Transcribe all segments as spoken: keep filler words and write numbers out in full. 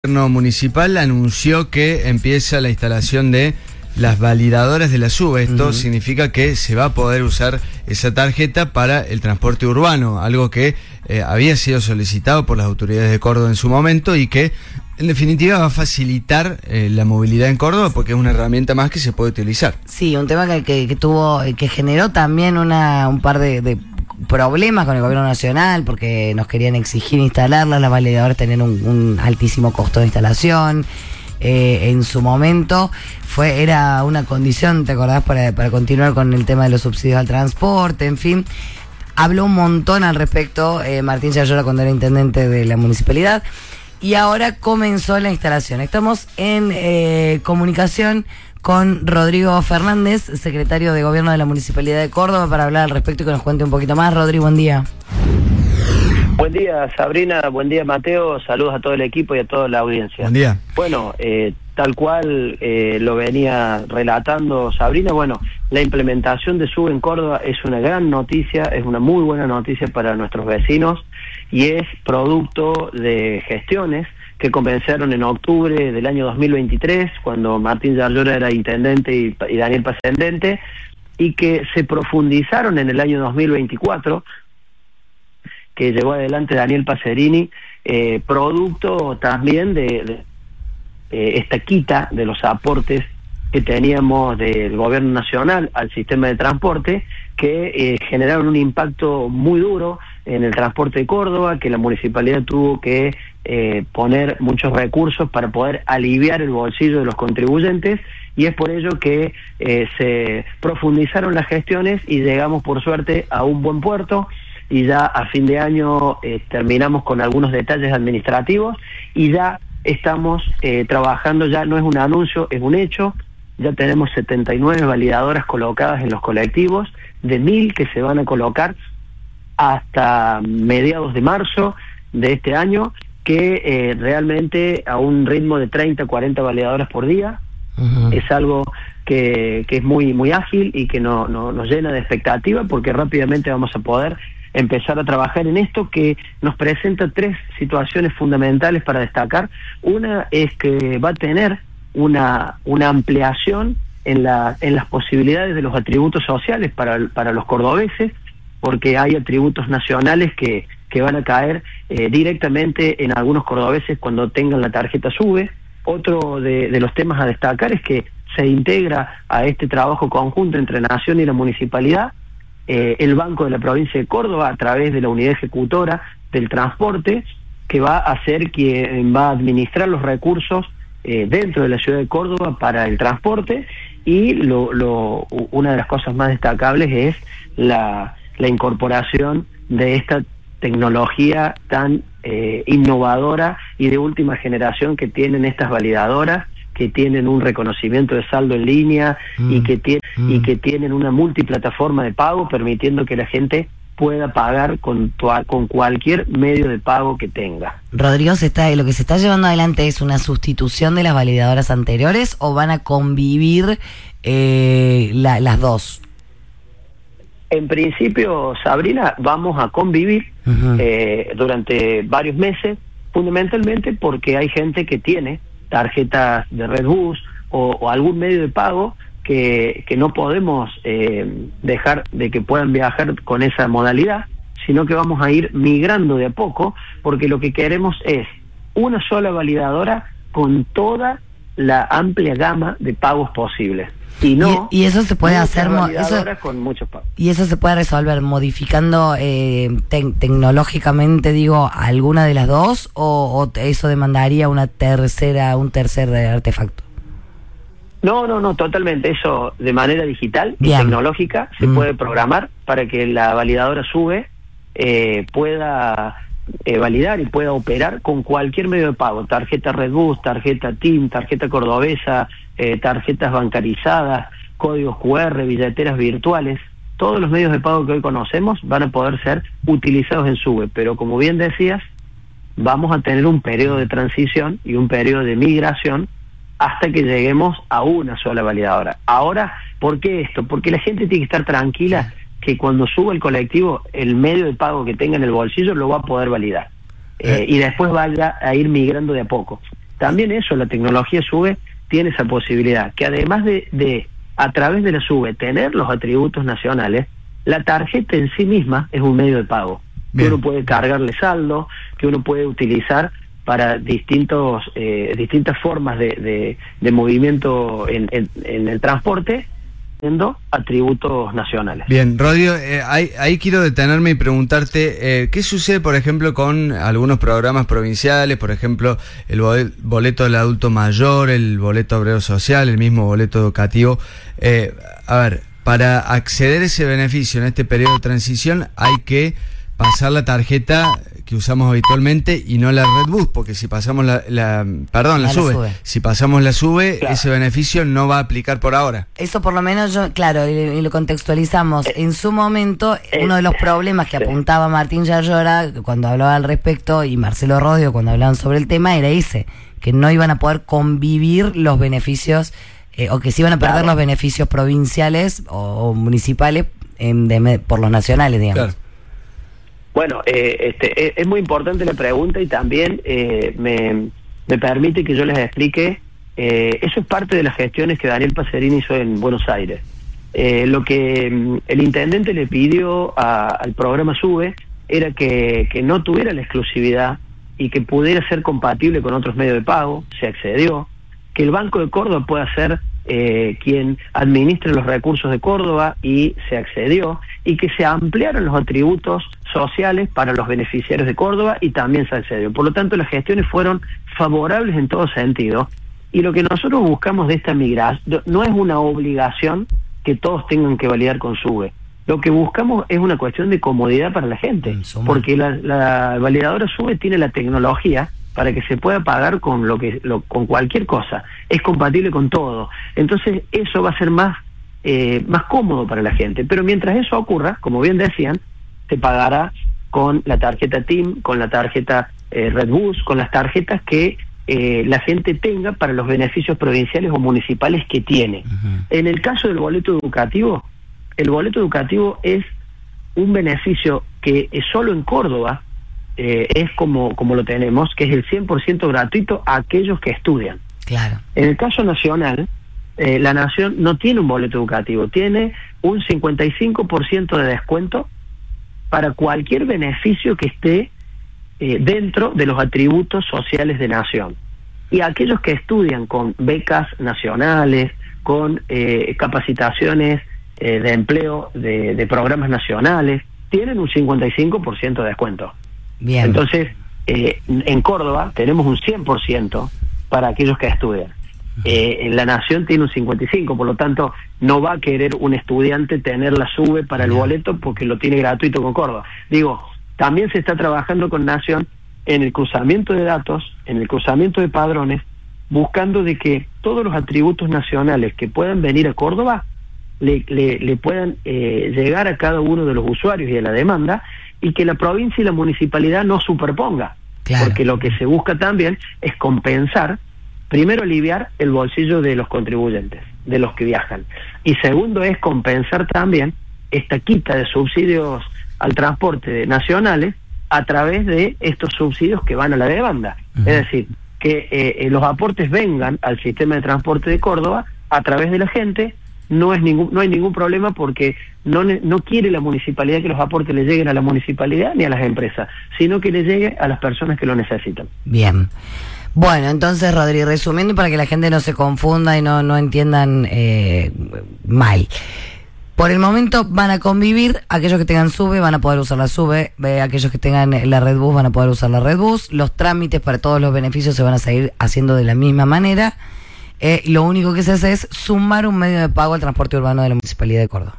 El gobierno municipal anunció que empieza la instalación de las validadoras de la SUBE. Esto uh-huh. significa que se va a poder usar esa tarjeta para el transporte urbano, algo que eh, había sido solicitado por las autoridades de Córdoba en su momento y que en definitiva va a facilitar eh, la movilidad en Córdoba porque es una herramienta más que se puede utilizar. Sí, un tema que, que, que tuvo, que generó también una un par de, de problemas con el gobierno nacional porque nos querían exigir instalarlas, las validadoras tenían un, un altísimo costo de instalación. Eh, en su momento fue era una condición, ¿te acordás? Para, para continuar con el tema de los subsidios al transporte, en fin. Habló un montón al respecto eh, Martín Yayora cuando era intendente de la municipalidad y ahora comenzó la instalación. Estamos en eh, comunicación con Rodrigo Fernández, secretario de Gobierno de la Municipalidad de Córdoba, para hablar al respecto y que nos cuente un poquito más. Rodrigo, buen día. Buen día, Sabrina. Buen día, Mateo. Saludos a todo el equipo y a toda la audiencia. Buen día. Bueno, eh, tal cual eh, lo venía relatando Sabrina, bueno, la implementación de SUBE en Córdoba es una gran noticia, es una muy buena noticia para nuestros vecinos y es producto de gestiones que comenzaron en octubre del año dos mil veintitrés, cuando Martín Yayora era intendente y, y Daniel Paz intendente, y que se profundizaron en el año dos mil veinticuatro, que llevó adelante Daniel Pacerini, eh, producto también de, de eh, esta quita de los aportes que teníamos del gobierno nacional al sistema de transporte, que eh, generaron un impacto muy duro en el transporte de Córdoba, que la municipalidad tuvo que eh, poner muchos recursos para poder aliviar el bolsillo de los contribuyentes, y es por ello que eh, se profundizaron las gestiones y llegamos por suerte a un buen puerto. Y ya a fin de año eh, terminamos con algunos detalles administrativos y ya estamos eh, trabajando, ya no es un anuncio, es un hecho. Ya tenemos setenta y nueve validadoras colocadas en los colectivos, de mil que se van a colocar hasta mediados de marzo de este año, que eh, realmente a un ritmo de treinta, cuarenta validadoras por día. Uh-huh. Es algo que, que es muy, muy ágil y que no, no, nos llena de expectativa porque rápidamente vamos a poder empezar a trabajar en esto, que nos presenta tres situaciones fundamentales para destacar. Una es que va a tener una, una ampliación en, la, en las posibilidades de los atributos sociales para, para los cordobeses, porque hay atributos nacionales que, que van a caer eh, directamente en algunos cordobeses cuando tengan la tarjeta SUBE. Otro de, de los temas a destacar es que se integra a este trabajo conjunto entre Nación y la municipalidad Eh, el Banco de la Provincia de Córdoba a través de la unidad ejecutora del transporte, que va a ser quien va a administrar los recursos eh, dentro de la ciudad de Córdoba para el transporte. Y lo, lo, una de las cosas más destacables es la, la incorporación de esta tecnología tan eh, innovadora y de última generación que tienen estas validadoras, que tienen un reconocimiento de saldo en línea mm. y que tienen mm. y que tienen una multiplataforma de pago, permitiendo que la gente pueda pagar con con cualquier medio de pago que tenga. Rodrigo, ¿se está, lo que se está llevando adelante es una sustitución de las validadoras anteriores o van a convivir eh, la, las dos? En principio, Sabrina, vamos a convivir uh-huh. eh, durante varios meses, fundamentalmente porque hay gente que tiene tarjetas de Redbus o, o algún medio de pago que, que no podemos eh, dejar de que puedan viajar con esa modalidad, sino que vamos a ir migrando de a poco, porque lo que queremos es una sola validadora con toda la amplia gama de pagos posibles. Y no y, y eso se puede hacer mo- eso, con muchos pagos. Y eso se puede resolver modificando eh, te- tecnológicamente, digo, alguna de las dos, o, o eso demandaría una tercera, un tercer artefacto. No, no, no, totalmente. Eso de manera digital Bien. y tecnológica se mm. puede programar para que la validadora SUBE eh, pueda eh, validar y pueda operar con cualquier medio de pago: tarjeta Redbus, tarjeta TIM, tarjeta cordobesa, eh, tarjetas bancarizadas, códigos cu erre, billeteras virtuales. Todos los medios de pago que hoy conocemos van a poder ser utilizados en SUBE, pero como bien decías, vamos a tener un periodo de transición y un periodo de migración hasta que lleguemos a una sola validadora. Ahora, ¿por qué esto? Porque la gente tiene que estar tranquila que cuando suba el colectivo, el medio de pago que tenga en el bolsillo lo va a poder validar. Eh, y después vaya a ir migrando de a poco. También eso, la tecnología SUBE tiene esa posibilidad, que además de, de a través de la SUBE tener los atributos nacionales, la tarjeta en sí misma es un medio de pago. Bien. Que uno puede cargarle saldo, que uno puede utilizar para distintos eh, distintas formas de, de, de movimiento en, en, en el transporte, teniendo atributos nacionales. Bien, Rodrigo, eh, ahí, ahí quiero detenerme y preguntarte, eh, ¿qué sucede, por ejemplo, con algunos programas provinciales, por ejemplo, el boleto del adulto mayor, el boleto obrero social, el mismo boleto educativo? Eh, a ver, para acceder a ese beneficio en este periodo de transición hay que pasar la tarjeta que usamos habitualmente y no la Redbus, porque si pasamos la, la perdón, la, la SUBE, SUBE, si pasamos la SUBE, claro, ese beneficio no va a aplicar por ahora. Eso por lo menos yo, claro, y, y lo contextualizamos. Eh, en su momento, eh, uno de los problemas que sí. apuntaba Martín Yayora cuando hablaba al respecto, y Marcelo Rodio cuando hablaban sobre el tema, era ese, que no iban a poder convivir los beneficios, eh, o que se iban a perder claro. los beneficios provinciales o, o municipales en, de, por los nacionales, digamos. Claro. Bueno, eh, este, es, es muy importante la pregunta y también eh, me, me permite que yo les explique, eh, eso es parte de las gestiones que Daniel Pacerini hizo en Buenos Aires. Eh, lo que mm, el intendente le pidió a, al programa SUBE era que, que no tuviera la exclusividad y que pudiera ser compatible con otros medios de pago, se accedió, que el Banco de Córdoba pueda ser eh, quien administre los recursos de Córdoba y se accedió, y que se ampliaron los atributos sociales para los beneficiarios de Córdoba y también se accedió. Por lo tanto, las gestiones fueron favorables en todo sentido, y lo que nosotros buscamos de esta migración no es una obligación que todos tengan que validar con SUBE. Lo que buscamos es una cuestión de comodidad para la gente, porque la, la validadora SUBE tiene la tecnología para que se pueda pagar con lo que lo, con cualquier cosa, es compatible con todo. Entonces eso va a ser más eh, más cómodo para la gente. Pero mientras eso ocurra, como bien decían, se pagará con la tarjeta TIM, con la tarjeta eh, Redbus, con las tarjetas que eh, la gente tenga para los beneficios provinciales o municipales que tiene. Uh-huh. En el caso del boleto educativo, el boleto educativo es un beneficio que es solo en Córdoba eh, es como, como lo tenemos, que es el cien por ciento gratuito a aquellos que estudian. Claro. En el caso nacional, eh, la Nación no tiene un boleto educativo, tiene un cincuenta y cinco por ciento de descuento para cualquier beneficio que esté eh, dentro de los atributos sociales de Nación. Y aquellos que estudian con becas nacionales, con eh, capacitaciones eh, de empleo de, de programas nacionales, tienen un cincuenta y cinco por ciento de descuento. Bien. Entonces, eh, en Córdoba tenemos un cien por ciento para aquellos que estudian. Eh, la Nación tiene un cincuenta y cinco por ciento, por lo tanto no va a querer un estudiante tener la SUBE para el boleto porque lo tiene gratuito con Córdoba. Digo, también se está trabajando con Nación en el cruzamiento de datos, en el cruzamiento de padrones, buscando de que todos los atributos nacionales que puedan venir a Córdoba le, le, le puedan eh, llegar a cada uno de los usuarios y a la demanda, y que la provincia y la municipalidad no superponga. Claro. Porque lo que se busca también es compensar, primero aliviar el bolsillo de los contribuyentes, de los que viajan, y segundo es compensar también esta quita de subsidios al transporte nacionales a través de estos subsidios que van a la demanda. Uh-huh. Es decir, que eh, los aportes vengan al sistema de transporte de Córdoba a través de la gente. No es ningún, no hay ningún problema, porque no, no quiere la municipalidad que los aportes le lleguen a la municipalidad ni a las empresas, sino que le llegue a las personas que lo necesitan. Bien. Bueno, entonces, Rodri, resumiendo para que la gente no se confunda y no, no entiendan eh, mal. Por el momento van a convivir, aquellos que tengan SUBE van a poder usar la SUBE, eh, aquellos que tengan la Redbus van a poder usar la Redbus, los trámites para todos los beneficios se van a seguir haciendo de la misma manera. Eh, lo único que se hace es sumar un medio de pago al transporte urbano de la Municipalidad de Córdoba.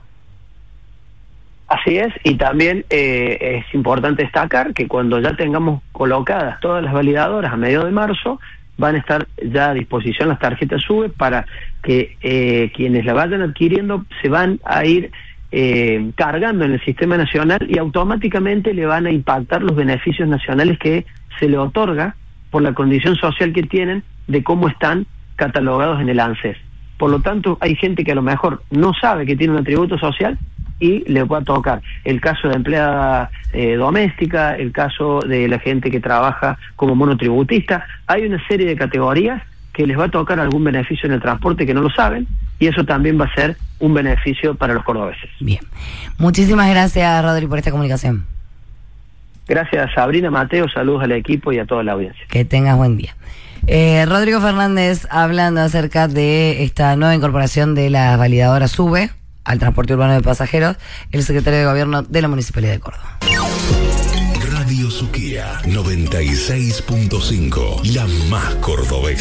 Así es, y también eh, es importante destacar que cuando ya tengamos colocadas todas las validadoras a mediados de marzo, van a estar ya a disposición las tarjetas SUBE para que eh, quienes la vayan adquiriendo se van a ir eh, cargando en el sistema nacional, y automáticamente le van a impactar los beneficios nacionales que se le otorga por la condición social que tienen de cómo están catalogados en el ANSES. Por lo tanto, hay gente que a lo mejor no sabe que tiene un atributo social y le va a tocar el caso de empleada eh, doméstica, el caso de la gente que trabaja como monotributista. Hay una serie de categorías que les va a tocar algún beneficio en el transporte que no lo saben, y eso también va a ser un beneficio para los cordobeses. Bien. Muchísimas gracias, Rodri, por esta comunicación. Gracias, Sabrina, Mateo, saludos al equipo y a toda la audiencia. Que tengas buen día. Eh, Rodrigo Fernández hablando acerca de esta nueva incorporación de la validadora SUBE al transporte urbano de pasajeros, el secretario de Gobierno de la Municipalidad de Córdoba. Radio Suquía noventa y seis punto cinco, la más cordobesa.